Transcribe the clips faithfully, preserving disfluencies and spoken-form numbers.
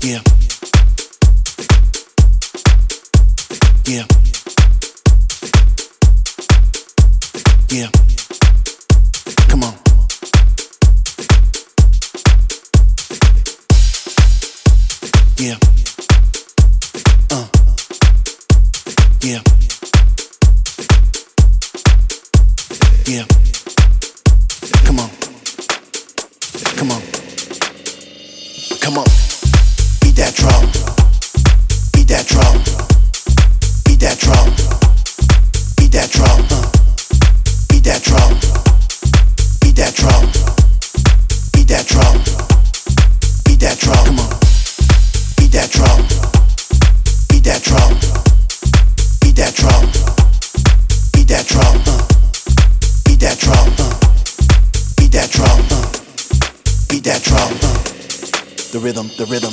Yeah. Yeah. Yeah. Come on. Yeah. Uh. Yeah. Yeah. Come on. Come on. Come on. Beat that drum. Beat that drum. Beat that drum. Beat that drum. Uh. Beat that drum. Beat that drum. Beat that drum. Beat that drum. Come on. Beat that drum. Beat that drum. Beat that drum. Beat that drum. Uh. Beat that drum. Uh. Beat that drum. Uh. Beat that drum. Uh. The rhythm, the rhythm.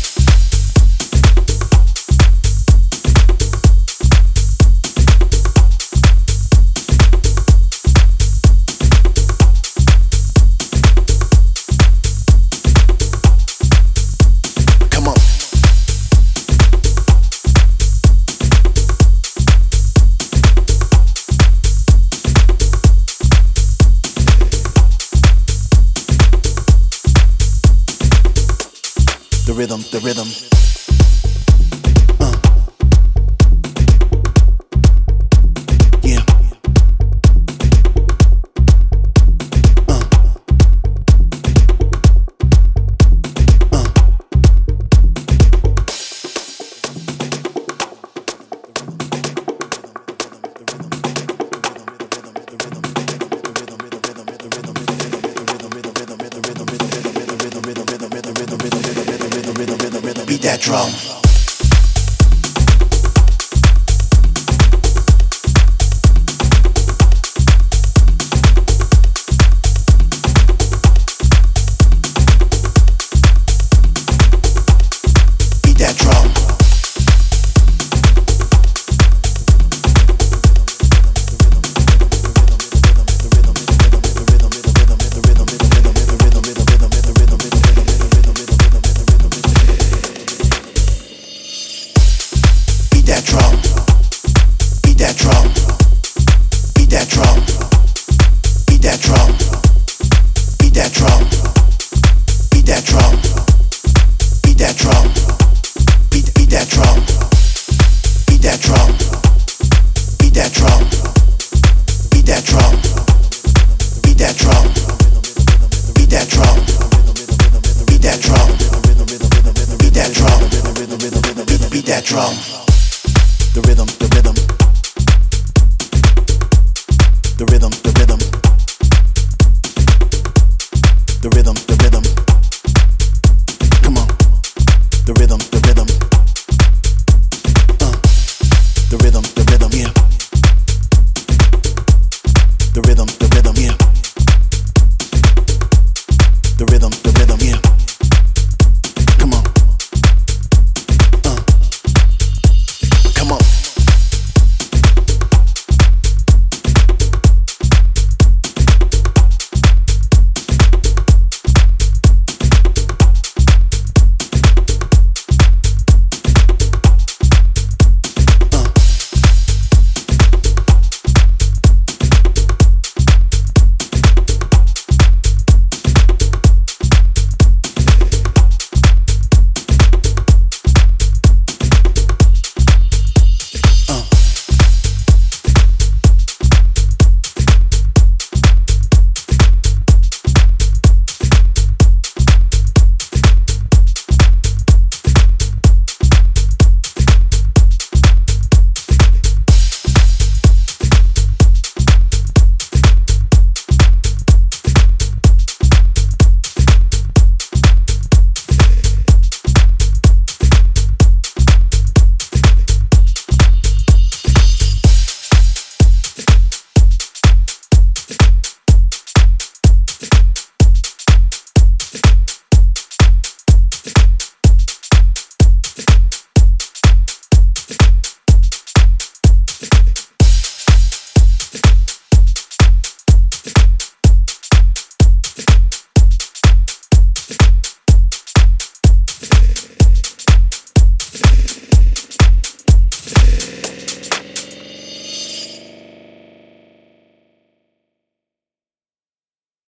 The rhythm, the rhythm. Uh. Yeah. Uh. Uh. Beat that drum. Beat that drum. Beat that drum. Beat that drum. Beat that drum. Beat that drum. Beat that drum. Beat that drum. Beat that drum. Beat beat that drum. Beat that drum. Beat that drum. Beat that drum. Beat that drum. Beat that drum. Beat that drum. Beat that drum. Beat that drum. The rhythm.